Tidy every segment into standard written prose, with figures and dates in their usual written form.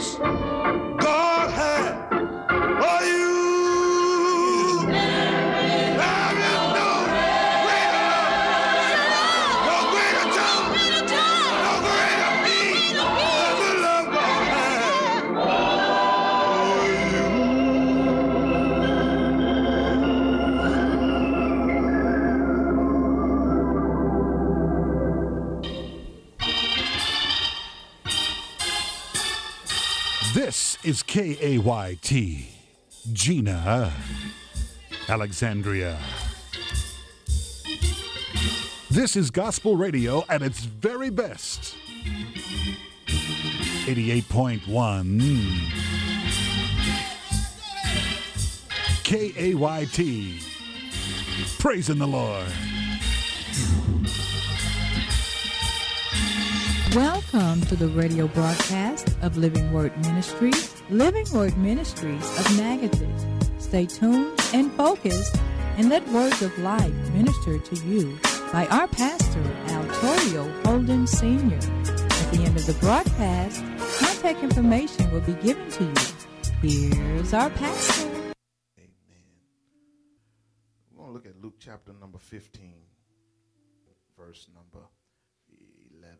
promise God had for you. There is no greater love, no greater joy, no greater peace than the love God had for you. This is KAYT, Gina, Alexandria. This is gospel radio at its very best. 88.1 KAYT. Praising the Lord. Welcome to the radio broadcast of Living Word Ministries of Natchitoches. Stay tuned and focused and let words of life minister to you by our pastor, Altorio Holden Sr. At the end of the broadcast, contact information will be given to you. Here's our pastor. Amen. We're going to look at Luke chapter number 15, verse number 11.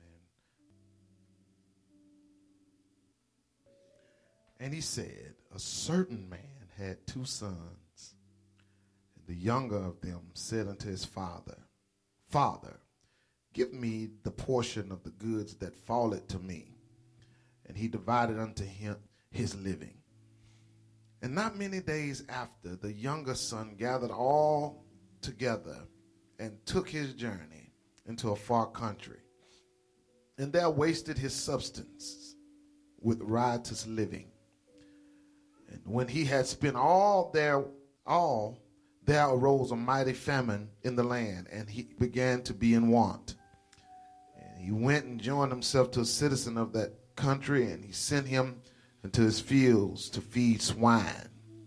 And he said, a certain man had two sons, and the younger of them said unto his father, Father, give me the portion of the goods that falleth to me. And he divided unto him his living. And not many days after, the younger son gathered all together and took his journey into a far country, and there wasted his substance with riotous living. And when he had spent all, there arose a mighty famine in the land, and he began to be in want. And he went and joined himself to a citizen of that country, and he sent him into his fields to feed swine.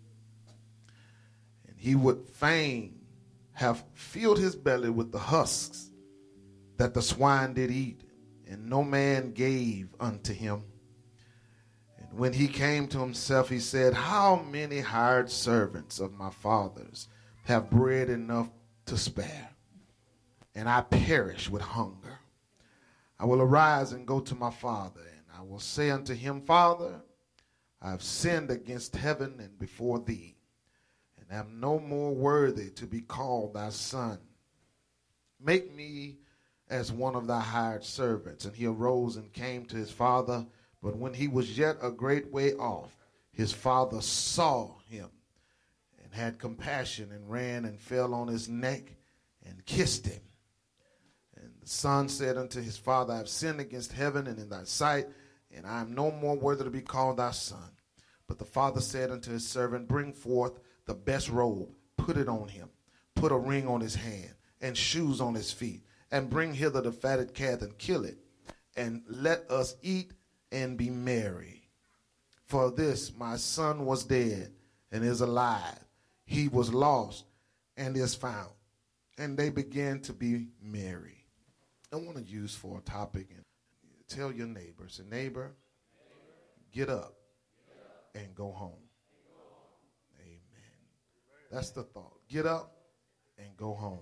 And he would fain have filled his belly with the husks that the swine did eat, and no man gave unto him. When he came to himself, he said, how many hired servants of my father's have bread enough to spare, and I perish with hunger. I will arise and go to my father, and I will say unto him, Father, I have sinned against heaven and before thee, and am no more worthy to be called thy son. Make me as one of thy hired servants. And he arose and came to his father. But when he was yet a great way off, his father saw him and had compassion and ran and fell on his neck and kissed him. And the son said unto his father, I have sinned against heaven and in thy sight, and I am no more worthy to be called thy son. But the father said unto his servant, bring forth the best robe, put it on him, put a ring on his hand and shoes on his feet, and bring hither the fatted calf and kill it, and let us eat and be merry. For this my son was dead and is alive. He was lost and is found. And they began to be merry. I want to use for a topic and tell your neighbor, say, neighbor, get up and go home. Amen. That's the thought. Get up and go home.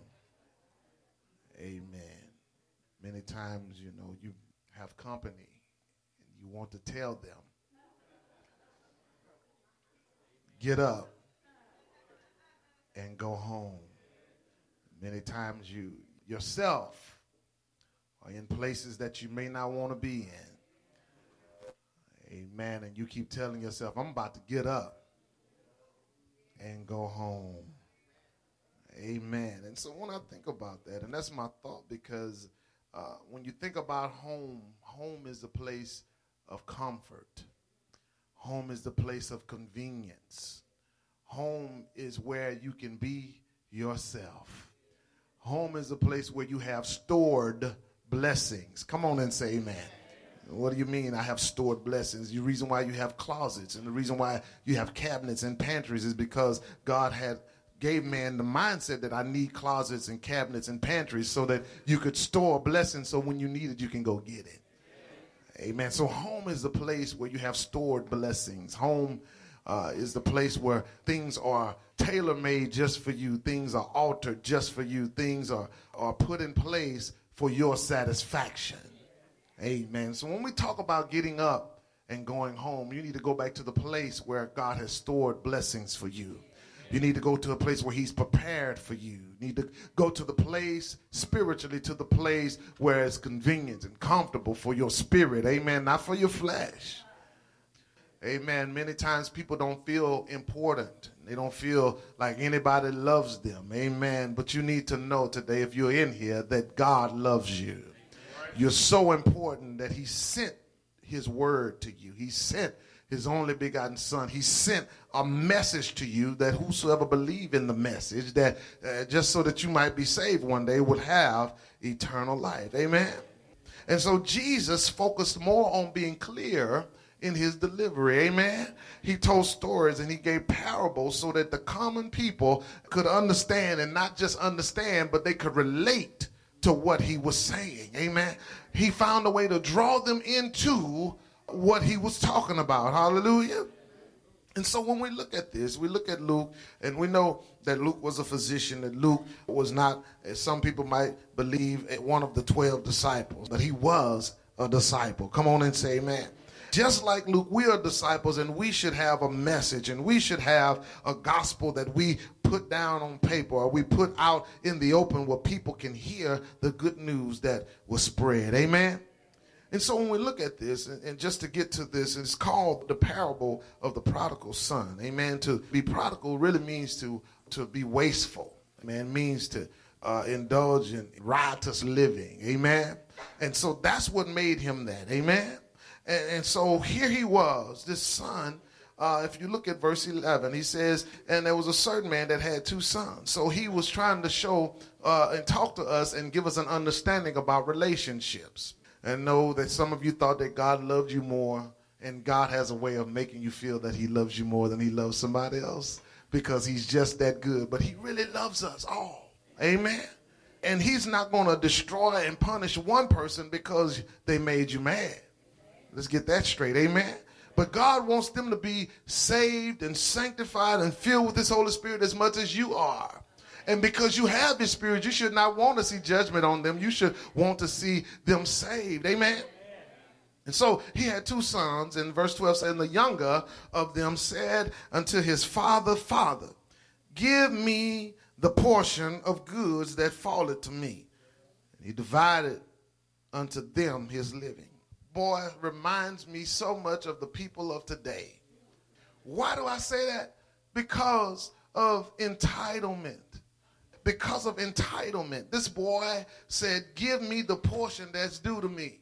Amen. Many times, you have company. You want to tell them, get up and go home. Many times you yourself are in places that you may not want to be in. Amen. And you keep telling yourself, I'm about to get up and go home. Amen. And so when I think about that, and that's my thought, because when you think about home, home is a place of comfort. Home is the place of convenience. Home is where you can be yourself. Home is a place where you have stored blessings. Come on and say amen. What do you mean I have stored blessings? The reason why you have closets and the reason why you have cabinets and pantries is because God gave man the mindset that I need closets and cabinets and pantries so that you could store blessings so when you need it, you can go get it. Amen. So home is the place where you have stored blessings. Home is the place where things are tailor-made just for you. Things are altered just for you. Things are put in place for your satisfaction. Amen. So when we talk about getting up and going home, you need to go back to the place where God has stored blessings for you. You need to go to a place where he's prepared for you. You need to go to the place spiritually, to the place where it's convenient and comfortable for your spirit. Amen. Not for your flesh. Amen. Many times people don't feel important. They don't feel like anybody loves them. Amen. But you need to know today, if you're in here, that God loves you. You're so important that he sent his word to you. He sent his only begotten son. He sent a message to you that whosoever believe in the message, that just so that you might be saved one day, would have eternal life. Amen. And so Jesus focused more on being clear in his delivery. Amen. He told stories and he gave parables so that the common people could understand, and not just understand, but they could relate to what he was saying. Amen. He found a way to draw them into what he was talking about. Hallelujah. And so when we look at this, we look at Luke, and we know that Luke was a physician, that Luke was not, as some people might believe, one of the 12 disciples, but he was a disciple. Come on and say amen. Just like Luke, we are disciples, and we should have a message, and we should have a gospel that we put down on paper, or we put out in the open where people can hear the good news that was spread. Amen. And so when we look at this, and just to get to this, it's called the parable of the prodigal son. Amen. To be prodigal really means to be wasteful. Amen. It means to indulge in riotous living. Amen. And so that's what made him that. Amen. And so here he was, this son. If you look at verse 11, he says, and there was a certain man that had two sons. So he was trying to show and talk to us and give us an understanding about relationships. And know that some of you thought that God loved you more, and God has a way of making you feel that he loves you more than he loves somebody else, because he's just that good. But he really loves us all. Amen. And he's not going to destroy and punish one person because they made you mad. Let's get that straight. Amen. But God wants them to be saved and sanctified and filled with his Holy Spirit as much as you are. And because you have his spirit, you should not want to see judgment on them. You should want to see them saved. Amen. And so he had two sons, and verse 12 said, and the younger of them said unto his father, Father, give me the portion of goods that falleth to me. And he divided unto them his living. Boy, reminds me so much of the people of today. Why do I say that? Because of entitlement. Because of entitlement. This boy said, give me the portion that's due to me.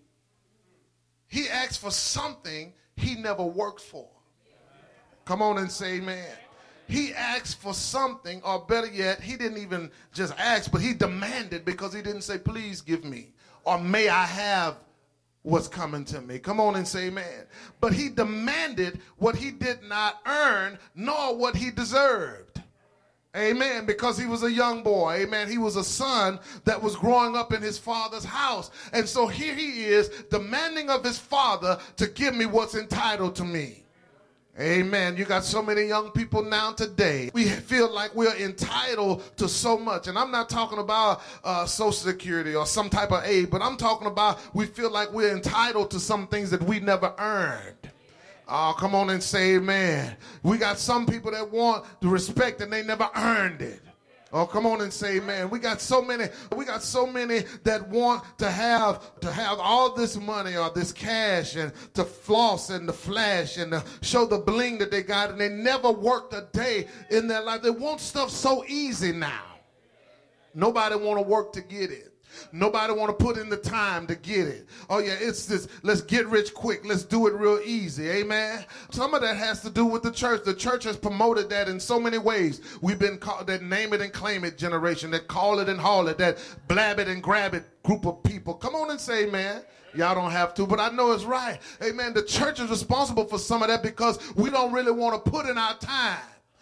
He asked for something he never worked for. Come on and say amen. He asked for something, or better yet, he didn't even just ask, but he demanded, because he didn't say, please give me, or may I have what's coming to me. Come on and say amen. But he demanded what he did not earn, nor what he deserved. Amen. Because he was a young boy. Amen. He was a son that was growing up in his father's house. And so here he is demanding of his father to give me what's entitled to me. Amen. You got so many young people now today. We feel like we're entitled to so much. And I'm not talking about Social Security or some type of aid, but I'm talking about we feel like we're entitled to some things that we never earned. Oh, come on and say amen. We got some people that want the respect and they never earned it. Oh, come on and say amen. We got so many that want to have all this money or this cash, and to floss and to flash and to show the bling that they got, and they never worked a day in their life. They want stuff so easy now. Nobody want to work to get it. Nobody want to put in the time to get it. Oh yeah, it's this, let's get rich quick. Let's do it real easy. Amen. Some of that has to do with the church. The church has promoted that in so many ways. We've been called that name it and claim it generation, that call it and haul it, that blab it and grab it group of people. Come on and say amen. Y'all don't have to, but I know it's right. Amen. The church is responsible for some of that because we don't really want to put in our time.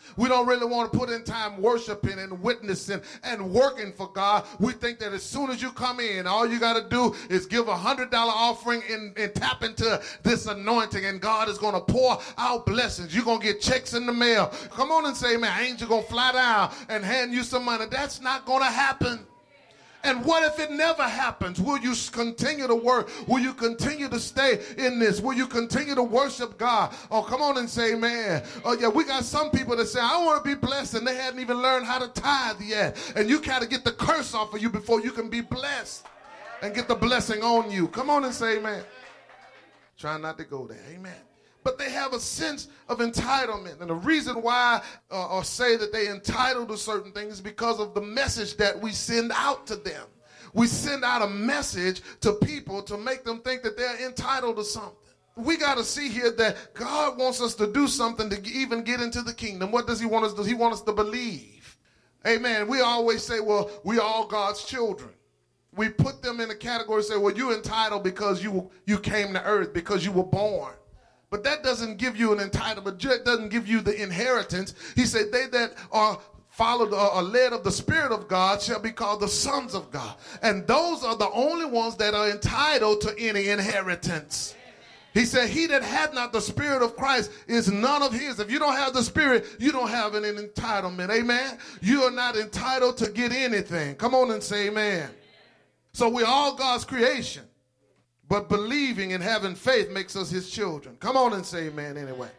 We don't really want to put in time worshiping and witnessing and working for God. We think that as soon as you come in, all you got to do is give $100 offering and tap into this anointing, and God is going to pour out blessings. You're going to get checks in the mail. Come on and say, man, angel going to fly down and hand you some money. That's not going to happen. And what if it never happens? Will you continue to work? Will you continue to stay in this? Will you continue to worship God? Oh, come on and say, man. Oh, yeah, we got some people that say, I want to be blessed, and they hadn't even learned how to tithe yet. And you got to get the curse off of you before you can be blessed and get the blessing on you. Come on and say, amen. Try not to go there. Amen. But they have a sense of entitlement. And the reason why or say that they entitled to certain things is because of the message that we send out to them. We send out a message to people to make them think that they're entitled to something. We got to see here that God wants us to do something to even get into the kingdom. What does he want us to do? He wants us to believe. Amen. We always say, well, we are all God's children. We put them in a category and say, well, you're entitled because you came to earth, because you were born. But that doesn't give you an entitlement. That doesn't give you the inheritance. He said, they that are followed or are led of the Spirit of God shall be called the sons of God. And those are the only ones that are entitled to any inheritance. He said, he that hath not the Spirit of Christ is none of his. If you don't have the Spirit, you don't have an entitlement. Amen. You are not entitled to get anything. Come on and say amen. So we're all God's creation. But believing and having faith makes us his children. Come on and say amen anyway.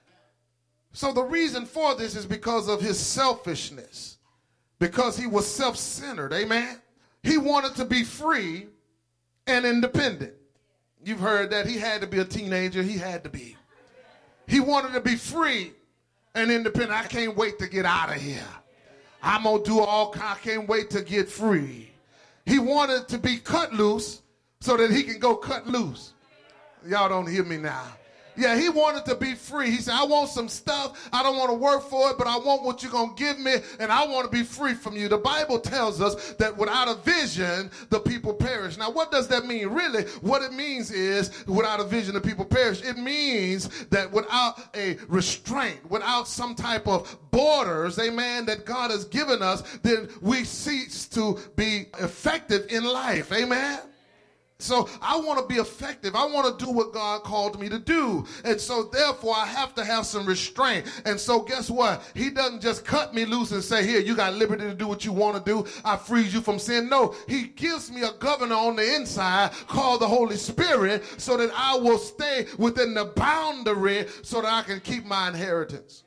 So the reason for this is because of his selfishness. Because he was self-centered. Amen. He wanted to be free and independent. You've heard that. He had to be a teenager. He had to be. He wanted to be free and independent. I can't wait to get out of here. I'm going to do I can't wait to get free. He wanted to be cut loose so that he can go cut loose. Y'all don't hear me now. Yeah, he wanted to be free. He said, I want some stuff. I don't want to work for it, but I want what you're going to give me, and I want to be free from you. The Bible tells us that without a vision, the people perish. Now, what does that mean? Really, what it means is without a vision, the people perish. It means that without a restraint, without some type of borders, amen, that God has given us, then we cease to be effective in life. Amen. So I want to be effective. I want to do what God called me to do. And so therefore I have to have some restraint. And so guess what? He doesn't just cut me loose and say, here, you got liberty to do what you want to do. I freeze you from sin. No, he gives me a governor on the inside called the Holy Spirit so that I will stay within the boundary so that I can keep my inheritance.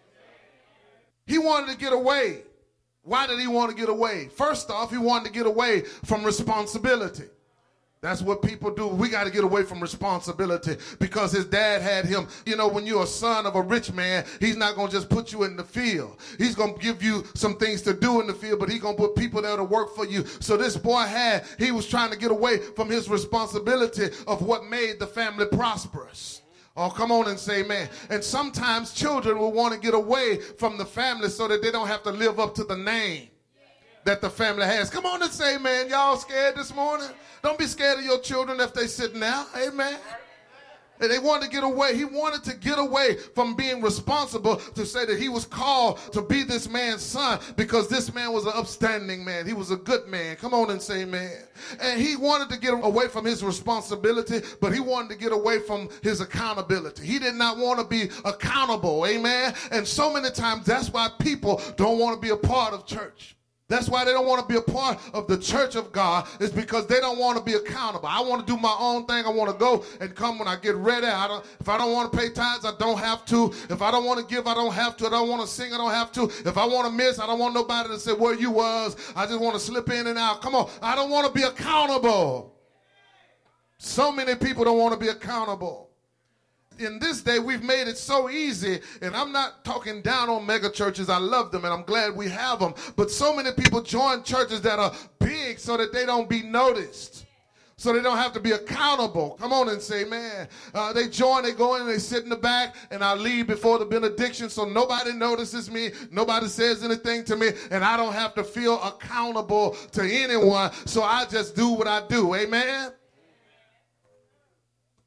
He wanted to get away. Why did he want to get away? First off, he wanted to get away from responsibility. That's what people do. We got to get away from responsibility because his dad had him. You know, when you're a son of a rich man, he's not going to just put you in the field. He's going to give you some things to do in the field, but he's going to put people there to work for you. So this boy he was trying to get away from his responsibility of what made the family prosperous. Oh, come on and say amen. And sometimes children will want to get away from the family so that they don't have to live up to the name that the family has. Come on and say amen. Y'all scared this morning? Don't be scared of your children if they sitting there. Amen. And they wanted to get away. He wanted to get away from being responsible to say that he was called to be this man's son because this man was an upstanding man. He was a good man. Come on and say amen. And he wanted to get away from his responsibility, but he wanted to get away from his accountability. He did not want to be accountable. Amen. And so many times that's why people don't want to be a part of church. That's why they don't want to be a part of the church of God, is because they don't want to be accountable. I want to do my own thing. I want to go and come when I get ready. If I don't want to pay tithes, I don't have to. If I don't want to give, I don't have to. I don't want to sing, I don't have to. If I want to miss, I don't want nobody to say where you was. I just want to slip in and out. Come on. I don't want to be accountable. So many people don't want to be accountable. In this day, we've made it so easy, and I'm not talking down on mega churches. I love them, and I'm glad we have them. But so many people join churches that are big so that they don't be noticed, so they don't have to be accountable. Come on and say, man. They join, they go in, they sit in the back, and I leave before the benediction so nobody notices me, nobody says anything to me, and I don't have to feel accountable to anyone, so I just do what I do. Amen?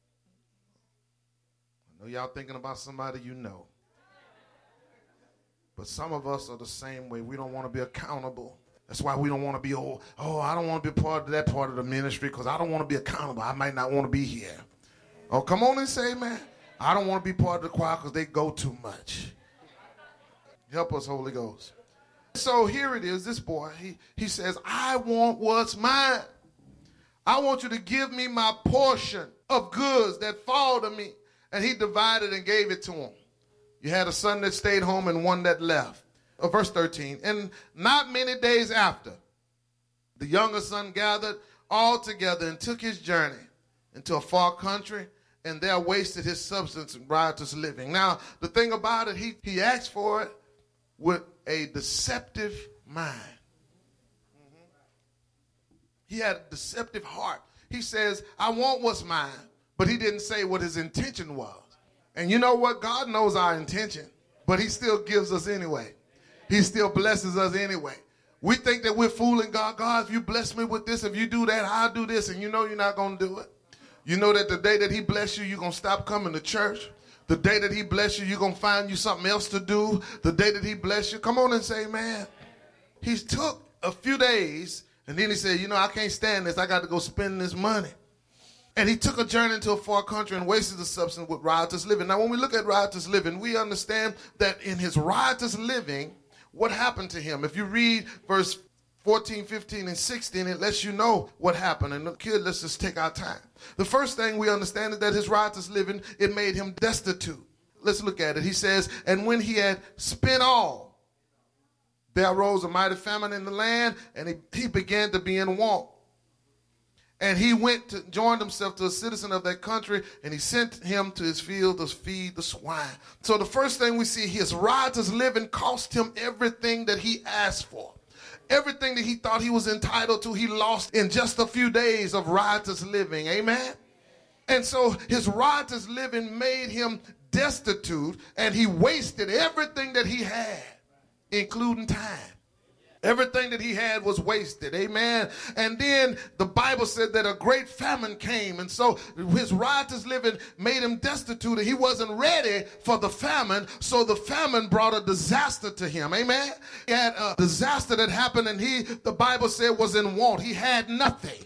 I know y'all thinking about somebody you know. But some of us are the same way. We don't want to be accountable. That's why we don't want to be, I don't want to be part of that part of the ministry because I don't want to be accountable. I might not want to be here. Oh, come on and say, man, I don't want to be part of the choir because they go too much. Help us, Holy Ghost. So here it is, this boy, he says, I want what's mine. I want you to give me my portion of goods that fall to me. And he divided and gave it to him. You had a son that stayed home and one that left. Verse 13, and not many days after, the younger son gathered all together and took his journey into a far country, and there wasted his substance in riotous living. Now, the thing about it, he asked for it with a deceptive mind. He had a deceptive heart. He says, I want what's mine, but he didn't say what his intention was. And you know what? God knows our intention, but he still gives us anyway. He still blesses us anyway. We think that we're fooling God. God, if you bless me with this, if you do that, I'll do this. And you know you're not going to do it. You know that the day that he bless you, you're going to stop coming to church. The day that he bless you, you're going to find you something else to do. The day that he bless you, come on and say, man. He took a few days, and then he said, I can't stand this. I got to go spend this money. And he took a journey into a far country and wasted the substance with riotous living. Now, when we look at riotous living, we understand that in his riotous living, what happened to him? If you read verse 14, 15, and 16, it lets you know what happened. And kid, let's just take our time. The first thing we understand is that his riotous living, it made him destitute. Let's look at it. He says, and when he had spent all, there arose a mighty famine in the land, and he began to be in want. And he joined himself to a citizen of that country, and he sent him to his field to feed the swine. So the first thing we see, his riotous living cost him everything that he asked for. Everything that he thought he was entitled to, he lost in just a few days of riotous living. Amen? And so his riotous living made him destitute, and he wasted everything that he had, including time. Everything that he had was wasted. Amen. And then the Bible said that a great famine came. And so his riotous living made him destitute. And he wasn't ready for the famine. So the famine brought a disaster to him. Amen. He had a disaster that happened, and the Bible said, was in want. He had nothing.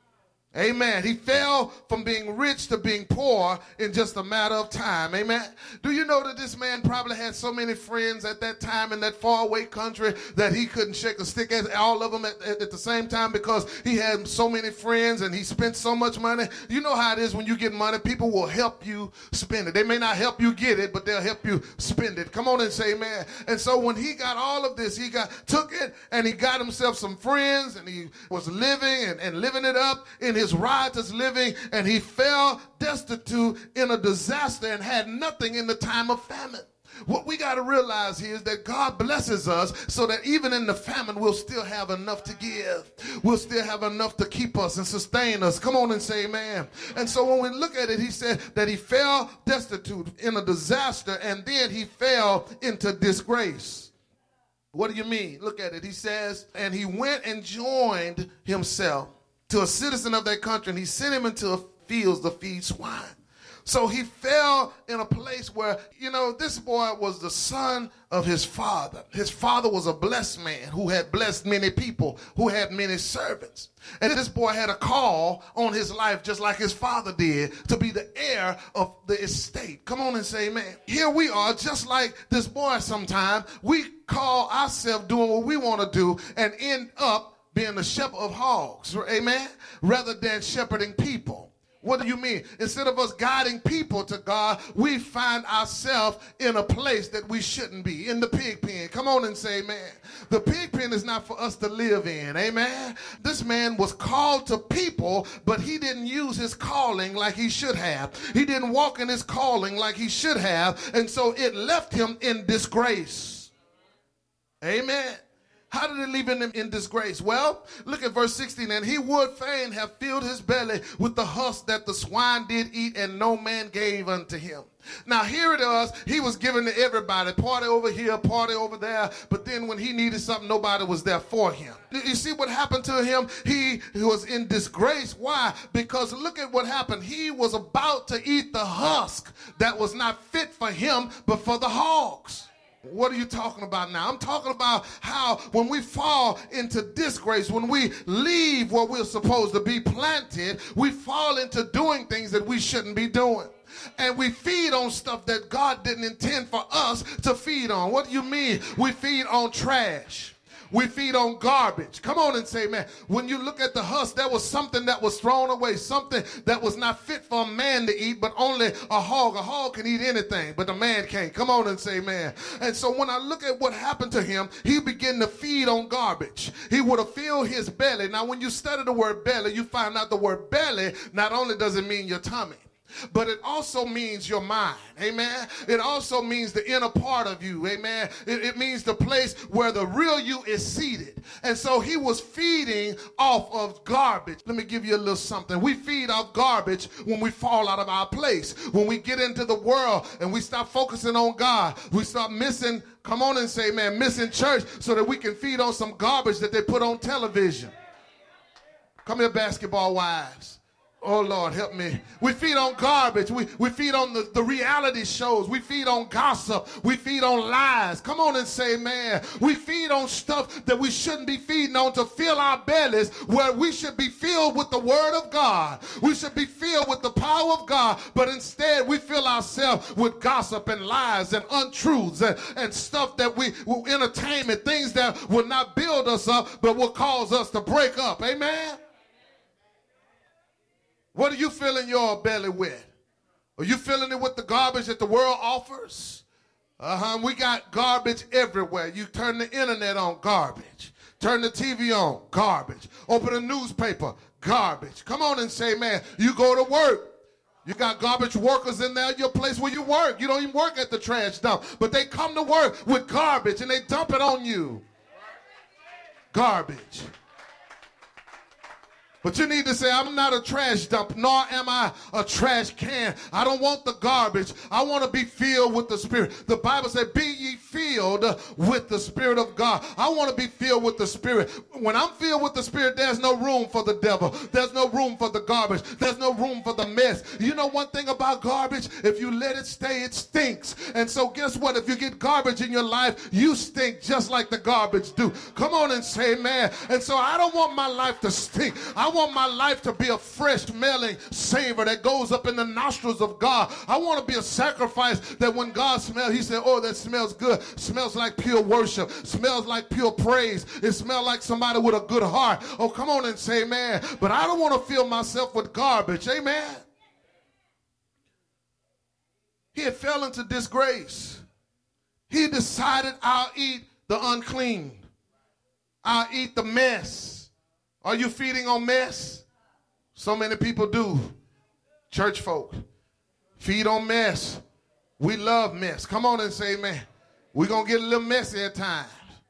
Amen. He fell from being rich to being poor in just a matter of time. Amen. Do you know that this man probably had so many friends at that time in that faraway country that he couldn't shake a stick at all of them at the same time because he had so many friends and he spent so much money? You know how it is when you get money. People will help you spend it. They may not help you get it, but they'll help you spend it. Come on and say amen. And so when he got all of this, took it and he got himself some friends, and he was living and living it up in his riotous living, and he fell destitute in a disaster and had nothing in the time of famine. What we got to realize here is that God blesses us so that even in the famine, we'll still have enough to give. We'll still have enough to keep us and sustain us. Come on and say amen. And so when we look at it, he said that he fell destitute in a disaster, and then he fell into disgrace. What do you mean? Look at it. He says, and he went and joined himself to a citizen of that country, and he sent him into fields to feed swine. So he fell in a place where, this boy was the son of his father. His father was a blessed man who had blessed many people, who had many servants. And this boy had a call on his life just like his father did to be the heir of the estate. Come on and say amen. Here we are, just like this boy sometimes. We call ourselves doing what we want to do and end up being the shepherd of hogs, amen, rather than shepherding people. What do you mean? Instead of us guiding people to God, we find ourselves in a place that we shouldn't be, in the pig pen. Come on and say amen. The pig pen is not for us to live in, amen. This man was called to people, but he didn't use his calling like he should have. He didn't walk in his calling like he should have, and so it left him in disgrace. Amen. How did it leave him in disgrace? Well, look at verse 16. And he would fain have filled his belly with the husk that the swine did eat, and no man gave unto him. Now here it is. He was giving to everybody. Party over here, party over there. But then when he needed something, nobody was there for him. You see what happened to him? He was in disgrace. Why? Because look at what happened. He was about to eat the husk that was not fit for him, but for the hogs. What are you talking about now? I'm talking about how when we fall into disgrace, when we leave where we're supposed to be planted, we fall into doing things that we shouldn't be doing. And we feed on stuff that God didn't intend for us to feed on. What do you mean? We feed on trash. We feed on garbage. Come on and say, man, when you look at the husk, there was something that was thrown away, something that was not fit for a man to eat, but only a hog. A hog can eat anything, but the man can't. Come on and say, man. And so when I look at what happened to him, he began to feed on garbage. He would have filled his belly. Now, when you study the word belly, you find out the word belly not only does it mean your tummy, but it also means your mind, amen? It also means the inner part of you, amen? It means the place where the real you is seated. And so he was feeding off of garbage. Let me give you a little something. We feed off garbage when we fall out of our place. When we get into the world and we stop focusing on God, we start missing, come on and say, man, missing church so that we can feed on some garbage that they put on television. Come here, basketball wives. Oh, Lord, help me. We feed on garbage. We feed on the reality shows. We feed on gossip. We feed on lies. Come on and say, man, we feed on stuff that we shouldn't be feeding on to fill our bellies, where we should be filled with the word of God. We should be filled with the power of God, but instead we fill ourselves with gossip and lies and untruths and stuff that entertainment, things that will not build us up, but will cause us to break up. Amen? What are you filling your belly with? Are you filling it with the garbage that the world offers? We got garbage everywhere. You turn the internet on, garbage. Turn the TV on, garbage. Open a newspaper, garbage. Come on and say, man, you go to work. You got garbage workers in there, your place where you work. You don't even work at the trash dump, but they come to work with garbage and they dump it on you. Garbage. But you need to say, I'm not a trash dump, nor am I a trash can. I don't want the garbage. I want to be filled with the Spirit. The Bible said, be ye filled with the Spirit of God. I want to be filled with the Spirit. When I'm filled with the Spirit, there's no room for the devil. There's no room for the garbage. There's no room for the mess. You know one thing about garbage? If you let it stay, it stinks. And so guess what? If you get garbage in your life, you stink just like the garbage do. Come on and say, man. And so I don't want my life to stink. I want my life to be a fresh smelling savor that goes up in the nostrils of God. I want to be a sacrifice that when God smells, he said, oh, that smells good. Smells like pure worship. Smells like pure praise. It smells like somebody with a good heart. Oh, come on and say amen. But I don't want to fill myself with garbage. Amen. He had fell into disgrace. He decided, I'll eat the unclean. I'll eat the mess. Are you feeding on mess? So many people do. Church folk feed on mess. We love mess. Come on and say amen. We're going to get a little messy at times.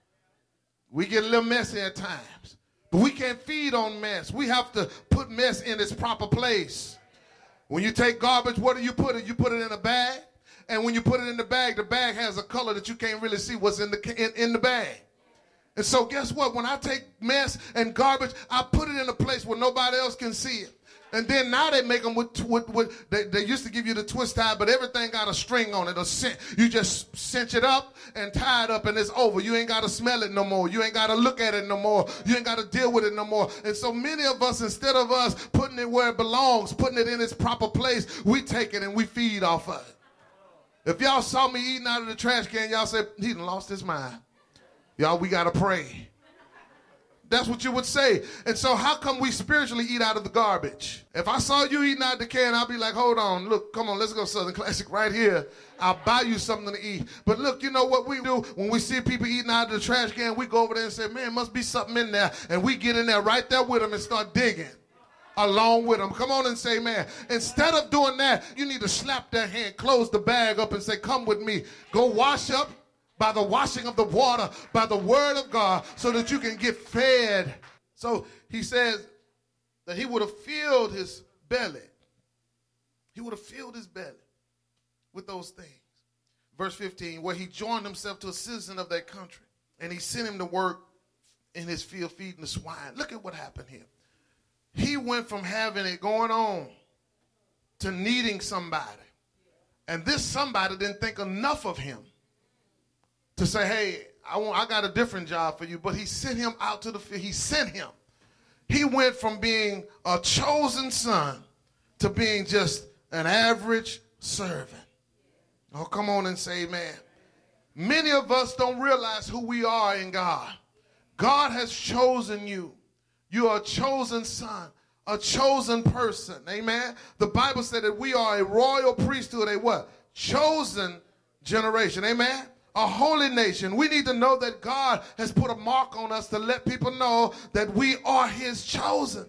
We get a little messy at times. But we can't feed on mess. We have to put mess in its proper place. When you take garbage, what do you put it? You put it in a bag. And when you put it in the bag has a color that you can't really see what's in the bag. And so guess what? When I take mess and garbage, I put it in a place where nobody else can see it. And then now they make them they used to give you the twist tie, but everything got a string on it, a cinch. You just cinch it up and tie it up and it's over. You ain't got to smell it no more. You ain't got to look at it no more. You ain't got to deal with it no more. And so many of us, instead of us putting it where it belongs, putting it in its proper place, we take it and we feed off of it. If y'all saw me eating out of the trash can, y'all said, he done lost his mind. Y'all, we got to pray. That's what you would say. And so how come we spiritually eat out of the garbage? If I saw you eating out of the can, I'll be like, hold on, look, come on, let's go Southern Classic right here. I'll buy you something to eat. But look, you know what we do? When we see people eating out of the trash can, we go over there and say, man, must be something in there. And we get in there right there with them and start digging along with them. Come on and say, man, instead of doing that, you need to slap their hand, close the bag up and say, come with me. Go wash up by the washing of the water, by the word of God, so that you can get fed. So he says that he would have filled his belly. He would have filled his belly with those things. Verse 15, where he joined himself to a citizen of that country, and he sent him to work in his field feeding the swine. Look at what happened here. He went from having it going on to needing somebody. And this somebody didn't think enough of him to say, hey, I got a different job for you. But he sent him out to the field. He sent him. He went from being a chosen son to being just an average servant. Oh, come on and say amen. Many of us don't realize who we are in God. God has chosen you. You are a chosen son, a chosen person. Amen. The Bible said that we are a royal priesthood, a what? Chosen generation. Amen. A holy nation. We need to know that God has put a mark on us to let people know that we are his chosen.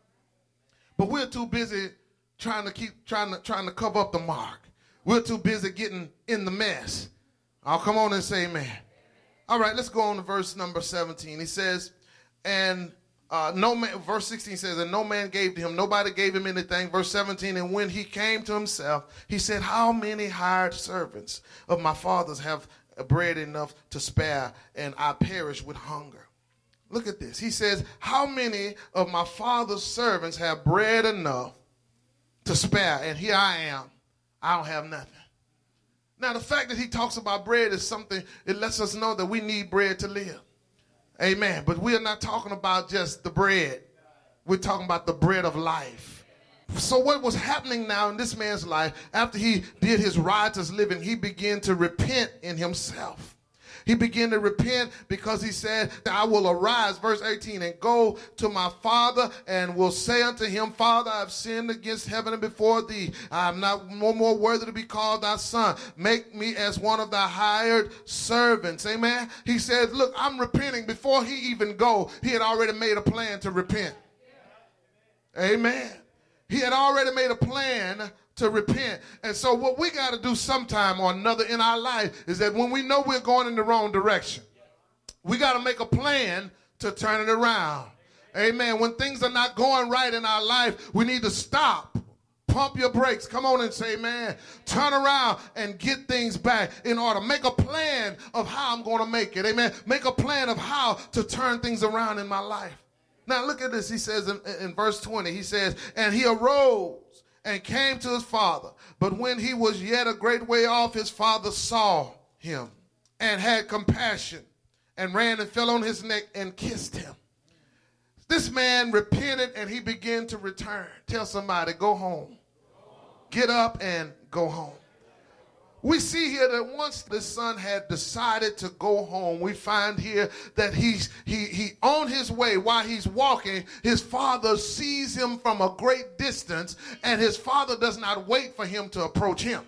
But we're too busy trying to cover up the mark. We're too busy getting in the mess. Oh, come on and say amen. All right, let's go on to verse number 17. He says, and no man, verse 16 says, and no man gave to him, nobody gave him anything. Verse 17, and when he came to himself, he said, how many hired servants of my father's have bread enough to spare, and I perish with hunger? Look at this. He says, how many of my father's servants have bread enough to spare, and here I am, I don't have nothing. Now, the fact that he talks about bread is something, it lets us know that we need bread to live. Amen. But we are not talking about just the bread. We're talking about the bread of life. So what was happening now in this man's life, after he did his riotous living, he began to repent in himself. He began to repent because he said, I will arise, verse 18, and go to my father and will say unto him, Father, I have sinned against heaven and before thee. I am not no more worthy to be called thy son. Make me as one of thy hired servants. Amen. He said, look, I'm repenting. Before he even go, he had already made a plan to repent. Amen. He had already made a plan to repent. And so what we got to do sometime or another in our life is that when we know we're going in the wrong direction, we got to make a plan to turn it around. Amen. When things are not going right in our life, we need to stop. Pump your brakes. Come on and say, man, turn around and get things back in order. Make a plan of how I'm going to make it. Amen. Make a plan of how to turn things around in my life. Now look at this. He says in verse 20, he says, and he arose and came to his father. But when he was yet a great way off, his father saw him and had compassion and ran and fell on his neck and kissed him. This man repented and he began to return. Tell somebody, go home. Get up and go home. We see here that once the son had decided to go home, we find here that he on his way while he's walking, his father sees him from a great distance, and his father does not wait for him to approach him.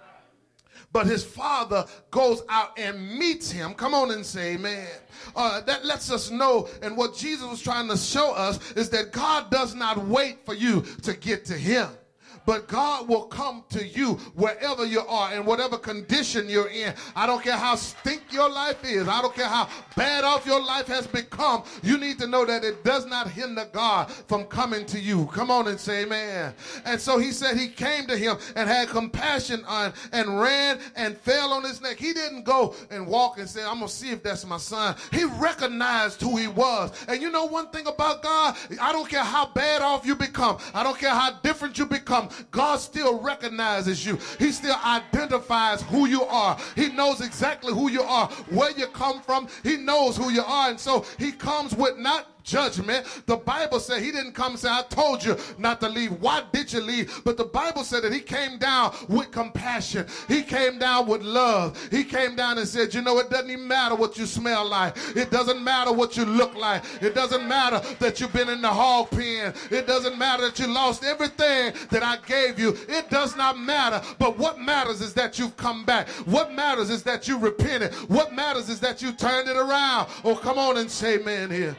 But his father goes out and meets him. Come on and say amen. That lets us know, and what Jesus was trying to show us is that God does not wait for you to get to him. But God will come to you wherever you are, in whatever condition you're in. I don't care how stink your life is. I don't care how bad off your life has become. You need to know that it does not hinder God from coming to you. Come on and say amen. And so he said he came to him and had compassion on and ran and fell on his neck. He didn't go and walk and say, I'm going to see if that's my son. He recognized who he was. And you know one thing about God? I don't care how bad off you become. I don't care how different you become. God still recognizes you. He still identifies who you are. He knows exactly who you are, where you come from. He knows who you are. And so he comes with not judgment. The Bible said he didn't come and say, I told you not to leave. Why did you leave? But the Bible said that he came down with compassion. He came down with love. He came down and said, you know, it doesn't even matter what you smell like. It doesn't matter what you look like. It doesn't matter that you've been in the hog pen. It doesn't matter that you lost everything that I gave you. It does not matter. But what matters is that you've come back. What matters is that you repented. What matters is that you turned it around. Oh, come on and say amen here.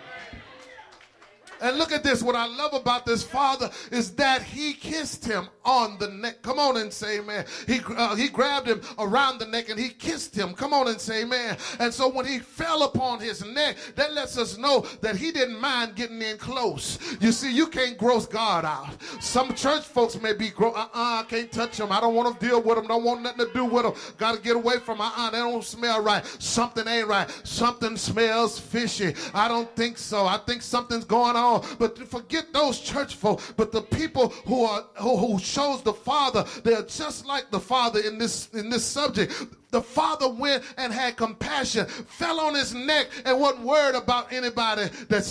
And look at this. What I love about this father is that he kissed him on the neck. Come on and say amen. He grabbed him around the neck and he kissed him. Come on and say amen. And so when he fell upon his neck, that lets us know that he didn't mind getting in close. You see, you can't gross God out. Some church folks may be I can't touch them. I don't want to deal with them. Don't want nothing to do with them. Got to get away from them. They don't smell right. Something ain't right. Something smells fishy. I don't think so. I think something's going on all. But forget those church folk. But the people who shows the Father, they're just like the Father in this subject. The Father went and had compassion, fell on his neck, and wasn't worried about anybody that's